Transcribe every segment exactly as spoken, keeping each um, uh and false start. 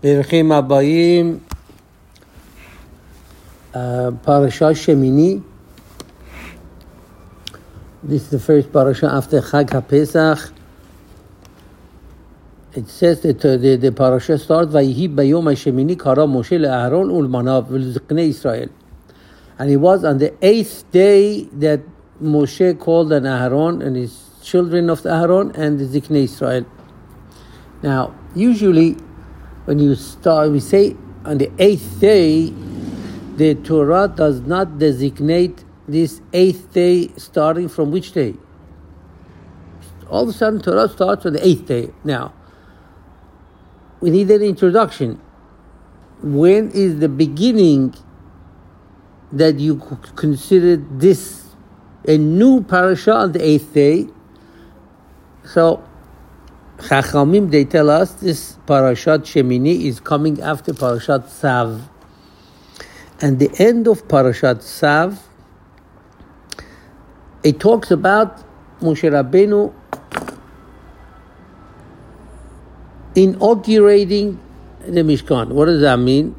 ברוכים הבאים, פרשה שמיני. This is the first parasha after Chag HaPesach. It says that uh, the, the parasha starts, ויהי ביום השמיני קרא משה לאהרון ולבניו ולזקני ישראל. And it was on the eighth day that Moshe called on Aaron and his children of Aaron and the Ziknei Israel. Now, usually when you start, we say on the eighth day, the Torah does not designate this eighth day starting from which day. All of a sudden, Torah starts on the eighth day. Now, we need an introduction. When is the beginning that you consider this a new parasha on the eighth day? So, Chachamim, they tell us this Parashat Shemini is coming after Parashat Tzav. And the end of Parashat Tzav, it talks about Moshe Rabbeinu inaugurating the Mishkan. What does that mean?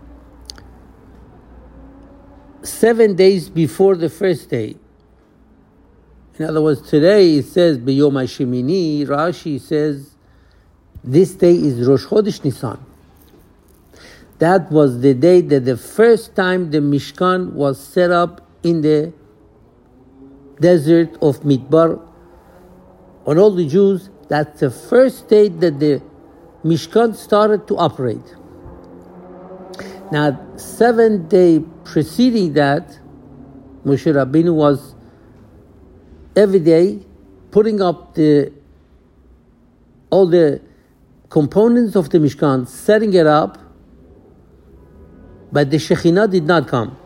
Seven days before the first day. In other words, today it says B'yom HaShemini. Rashi says this day is Rosh Chodesh Nisan. That was the day that the first time the Mishkan was set up in the desert of Midbar. On all the Jews, that's the first day that the Mishkan started to operate. Now, seven days preceding that, Moshe Rabbeinu was every day putting up the all the components of the Mishkan, setting it up, but the Shekhinah did not come.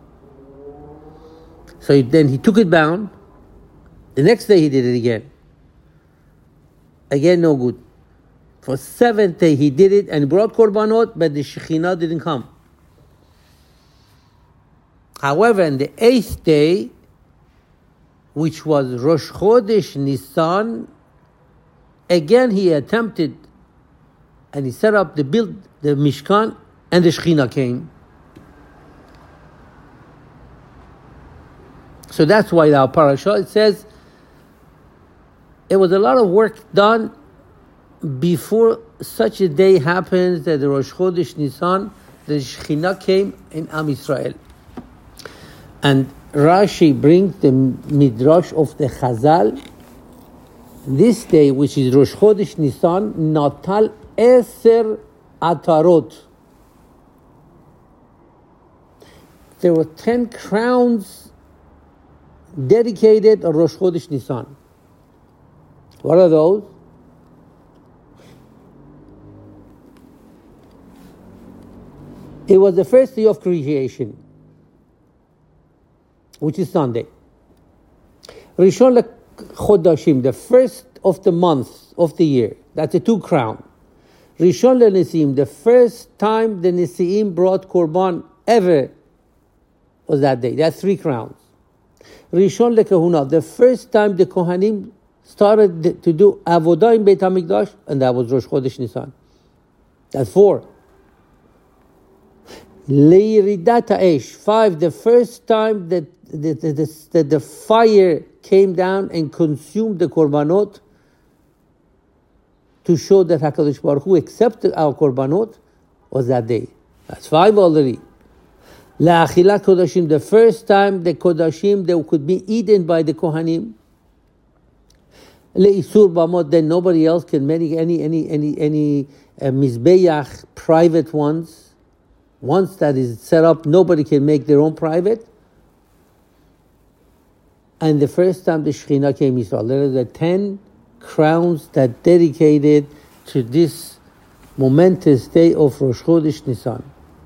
So then he took it down. The next day he did it again. Again, no good. For seventh day he did it and brought Korbanot, but the Shekhinah didn't come. However, on the eighth day, which was Rosh Chodesh Nisan, again he attempted and he set up the build the Mishkan, and the Shekhinah came. So that's why our parasha, it says it was a lot of work done before such a day happens that the Rosh Chodesh Nisan, the Shekhinah came in Am Yisrael. And Rashi brings the Midrash of the Chazal. This day, which is Rosh Chodesh Nisan, Natal Eser Atarot. There were ten crowns dedicated on Rosh Chodesh Nisan. What are those? It was the first day of creation, which is Sunday. Rishon LeChodashim, the first of the month of the year. That's a two crown. Rishon LeNesiim, the first time the Nesiim brought Korban ever was that day. That's three crowns. Rishon LeKehuna, the first time the Kohanim started to do Avodah in Beit HaMikdash, and that was Rosh Chodesh Nisan. That's four. Leiridat HaEsh, five, the first time that the, the, the, the, the fire came down and consumed the Korbanot to show that HaKadosh Baruch Hu accepted our Korbanot was that day. That's five already. La'achilat Kodashim, the first time the Kodashim that could be eaten by the Kohanim. Le'isur Bamot, then nobody else can make any any any any uh, Mizbeach, private ones. Once that is set up, nobody can make their own private. And the first time the Shekhinah came to Israel, there are the ten crowns that dedicated to this momentous day of Rosh Chodesh Nisan.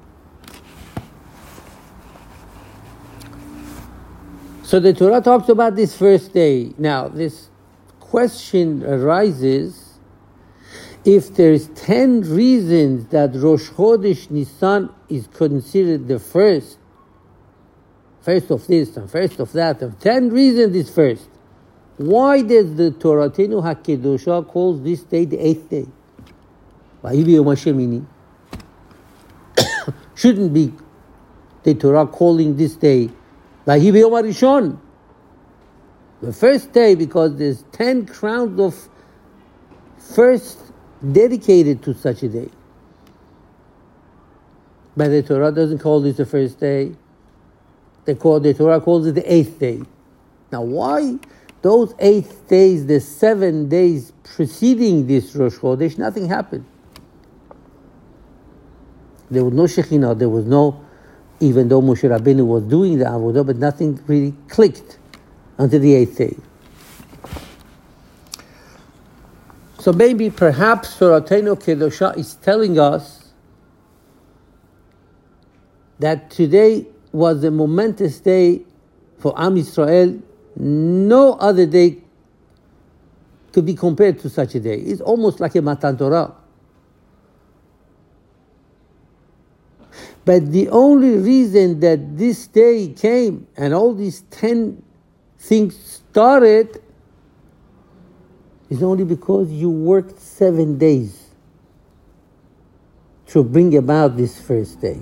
So the Torah talks about this first day. Now, this question arises, if there's ten reasons that Rosh Chodesh Nisan is considered the first, first of this and first of that, and ten reasons is first, why does the Toratenu HaKedosha calls this day the eighth day? Vayhi b'yom hashemini. Shouldn't be the Torah calling this day Vahi B'Yom HaRishon, the first day, because there's ten crowns of first dedicated to such a day. But the Torah doesn't call this the first day. They call the Torah calls it the eighth day. Now, why those eight days, the seven days preceding this Rosh Chodesh, nothing happened? There was no Shekhinah, there was no, even though Moshe Rabbeinu was doing the Avodah, but nothing really clicked until the eighth day. So maybe, perhaps, Toratenu Kedosha is telling us that today was a momentous day for Am Yisrael. No other day could be compared to such a day. It's almost like a Matan Torah. But the only reason that this day came and all these ten things started is only because you worked seven days to bring about this first day.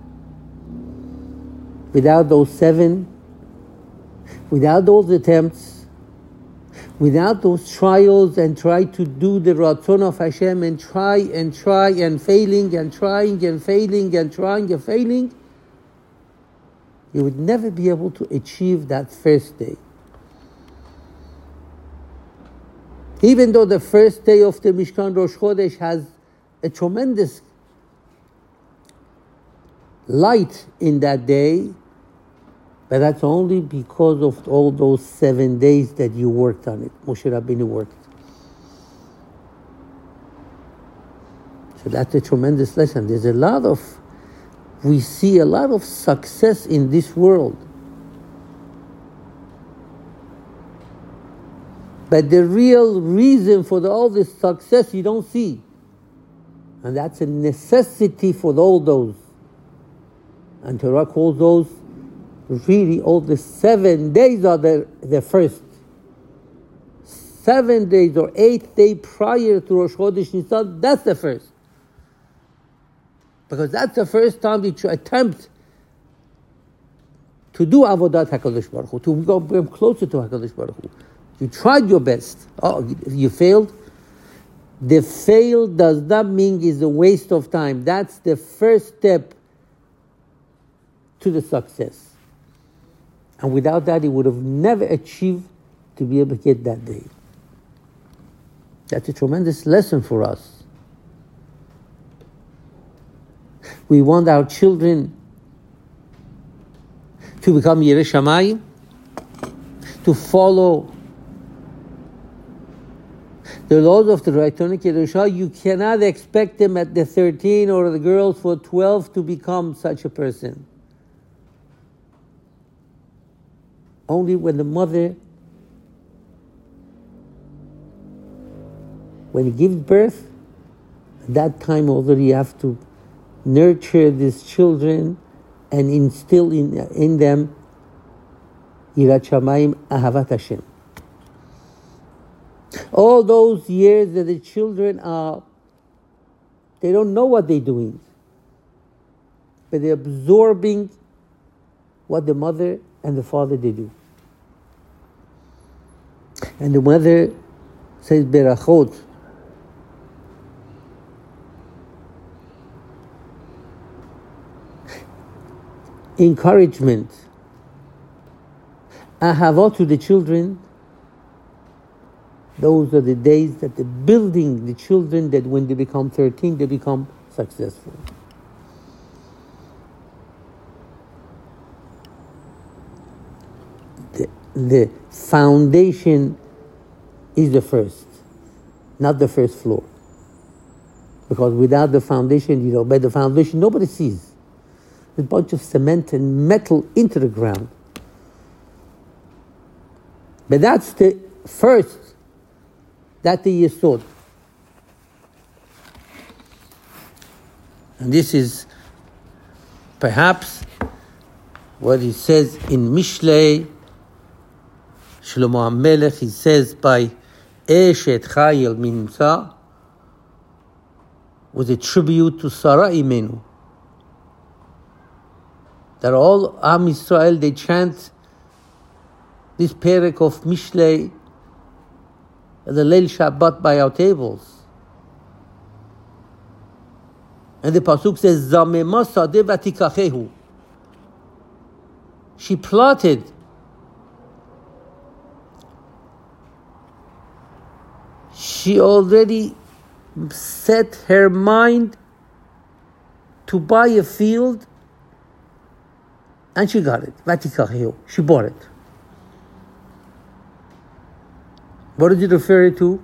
Without those seven, without those attempts, without those trials and try to do the Ratzon of Hashem and try and try and failing and trying and failing and trying and failing, you would never be able to achieve that first day. Even though the first day of the Mishkan Rosh Chodesh has a tremendous light in that day, but that's only because of all those seven days that you worked on it. Moshe Rabbeinu worked. So that's a tremendous lesson. There's a lot of, we see a lot of success in this world. But the real reason for the, all this success you don't see. And that's a necessity for all those. And Torah calls those really all the seven days are the, the first. Seven days or eight days prior to Rosh Chodesh Nisan, that's the first. Because that's the first time that you attempt to do Avodat HaKadosh Baruch Hu, to go closer to HaKadosh Baruch Hu. You tried your best. Oh, you failed. The fail does not mean it's a waste of time. That's the first step to the success. And without that, he would have never achieved to be able to get that day. That's a tremendous lesson for us. We want our children to become Yirei Shamayim, to follow the laws of the Raitonic Kedusha. You cannot expect them at the thirteen or the girls for twelve to become such a person. Only when the mother, when he gives birth, at that time already you have to nurture these children and instill in, in them Yirat Shamayim, Ahavat Hashem. All those years that the children are, they don't know what they're doing, but they're absorbing what the mother and the father they do. And the mother says berachot. Encouragement. Ahava to the children. Those are the days that they're building the children, that when they become thirteen, they become successful. The, the foundation is the first, not the first floor. Because without the foundation, you know, by the foundation, nobody sees. There's a bunch of cement and metal into the ground. But that's the first. That's the Yesod. And this is perhaps what he says in Mishlei, Shlomo HaMelech, he says by Eshet Chayil Minsa, was a tribute to Sarah Imenu. that all Am Yisrael, they chant this perek of Mishlei, the Leil Shabbat by our tables. And the pasuk says, Zamema sadeh vatikachehu. She plotted. She already set her mind to buy a field, and she got it. Vatikachehu. She bought it. What does it refer to?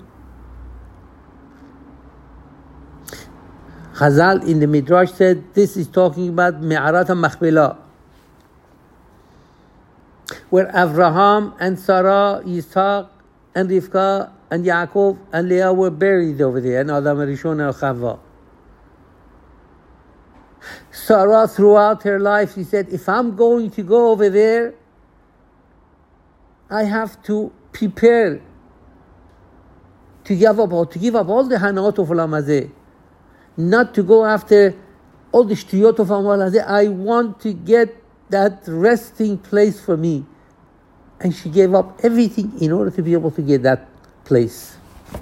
Chazal in the Midrash said this is talking about Me'arat HaMachpelah, where Avraham and Sarah, Yitzhak and Rivka and Yaakov and Leah were buried over there, and Adam Rishon and Chava. Sarah, throughout her life, she said, if I'm going to go over there, I have to prepare to give up, to give up all the hanaot of Olam Hazeh, not to go after all the shtiyot of Olam Hazeh. I want to get that resting place for me. And she gave up everything in order to be able to get that place.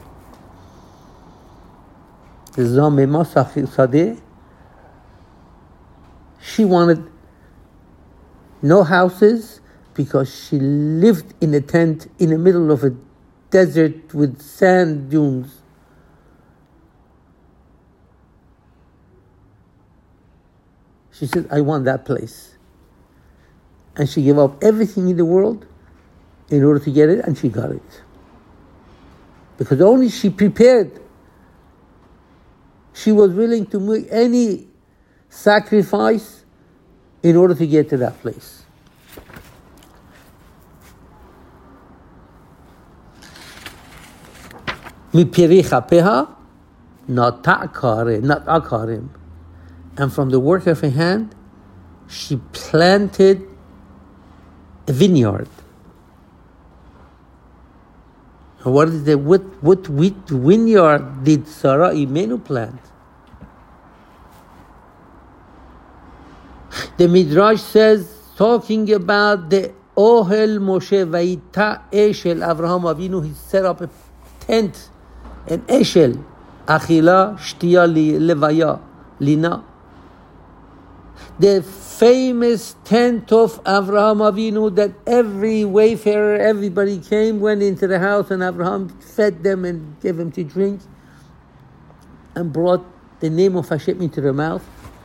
She wanted no houses because she lived in a tent in the middle of a desert with sand dunes. She said, I want that place. And she gave up everything in the world in order to get it, and she got it. Because only she prepared. She was willing to make any sacrifice in order to get to that place. Mipiri chapeha, not ta'kare, not akarim. And from the work of her hand, she planted a vineyard. And what is the what what vineyard did Sarah Imenu plant? The Midrash says, talking about the Ohel Moshe Vayita Eshel Avraham Avinu, he set up a tent, an Eshel, Achila, Shtia, Levaya, Lina. The famous tent of Avraham Avinu that every wayfarer, everybody came, went into the house, and Avraham fed them and gave them to drink and brought the name of Hashem into their mouth.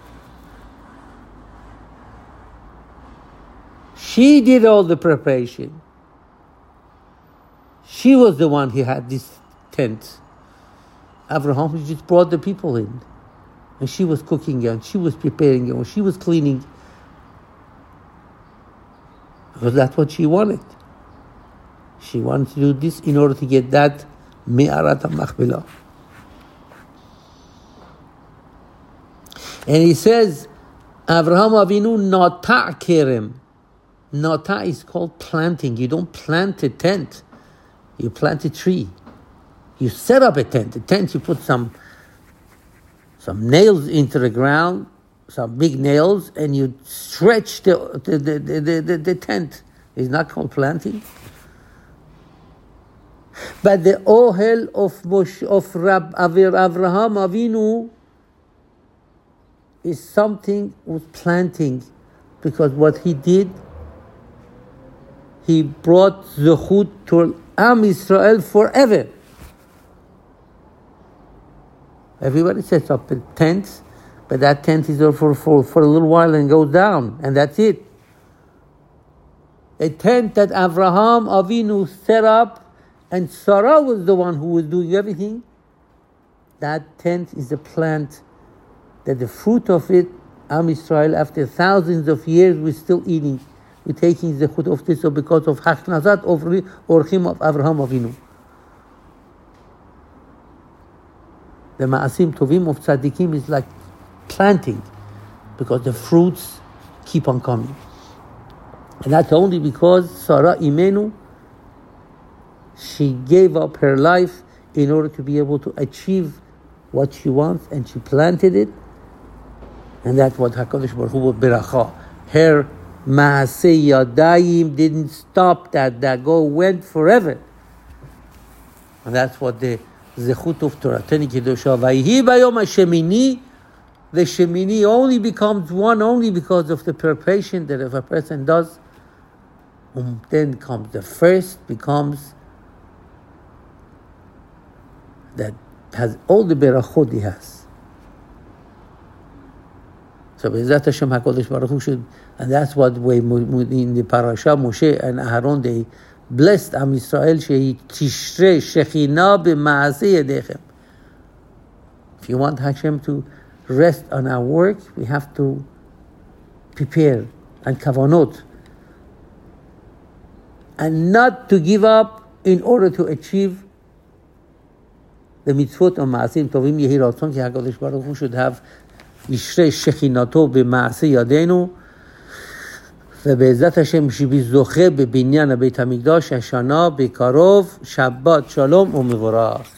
She did all the preparation. She was the one who had this tent. Avraham just brought the people in. And she was cooking and she was preparing and she was cleaning. Because that's what she wanted. She wanted to do this in order to get that Me'arat HaMachpelah. And he says, Avraham Avinu nata kerem. Nata is called planting. You don't plant a tent. You plant a tree. You set up a tent. A tent, you put some some nails into the ground, some big nails, and you stretch the the, the, the, the, the tent. It's not called planting. But the ohel of Moshe, of Rab, Avraham Avinu is something with planting, because what he did, he brought zechut to Am Yisrael forever. Everybody sets up a tent, but that tent is there for, for, for a little while and goes down, and that's it. A tent that Avraham Avinu set up, and Sarah was the one who was doing everything, that tent is a plant that the fruit of it, Am Yisrael, after thousands of years, we're still eating. We're taking the chut of this because of Hachnazat of Orchim of Avraham Avinu. The Ma'asim Tovim of Tzadikim is like planting, because the fruits keep on coming. And that's only because Sarah Imenu, she gave up her life in order to be able to achieve what she wants, and she planted it. And that's what HaKadosh Baruch Hu Beracha, her Maaseh Yadayim didn't stop that, that go went forever. And that's what the Zechut of Torah Teni Kedosha Vayhi Bayom HaShemini. The Shemini only becomes one only because of the preparation that if a person does, um, then comes the first becomes that has all the berachot he has. So Be'ezrat Hashem HaKadosh Baruch Hu should, and that's what way in the parasha Moshe and Aharon they blessed Am Yisrael shehi tishre shechina b'maaseh yedechem. If you want Hashem to rest on our work, we have to prepare and kavanot, and not to give up in order to achieve the mitzvot of Maasim Tovim Yehi Ratzon ki HaKadosh Baruch Hu should have Yishrei Shechinato b'Maaseh Yadeinu ובעזרת השם שזוכה בבניין הבית המקדש השנה בקרוב. שבת שלום ומבורך.